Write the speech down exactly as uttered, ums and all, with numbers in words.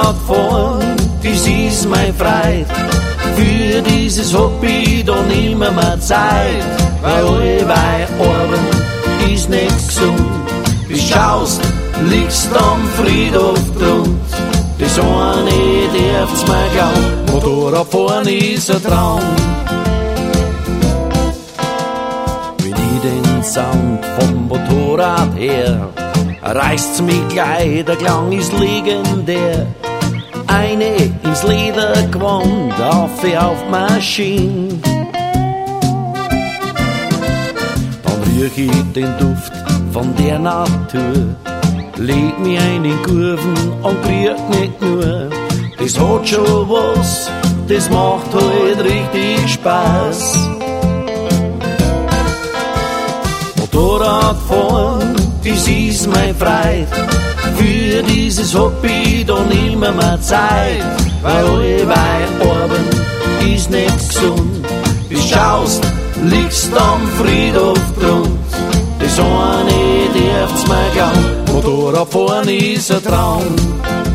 Motorradfahren, das ist mein Freit. Für dieses Hobby da nimmer mehr Zeit, weil allweil Arbeit ist nicht gesund. Du schaust, liegst am Friedhof drund, das eine darf's mir glauben, Motorradfahren ist ein Traum. Wenn ich den Sound vom Motorrad her, reißt's mich gleich, der Klang ist legendär. Eine ins Ledergewand, auf auf Maschine. Dann riech ich den Duft von der Natur, leg mich ein in Kurven und krieg nicht nur. Das hat schon was, das macht halt richtig Spaß. Motorradfahren, das ist mein Freit. Für dieses Hobby da nimmer mehr Zeit, weil allweil Arbeit ist nicht gesund. Du schaust, liegst am Friedhof drund, das eine darf's mir glauben, Motorradfahren ist ein Traum.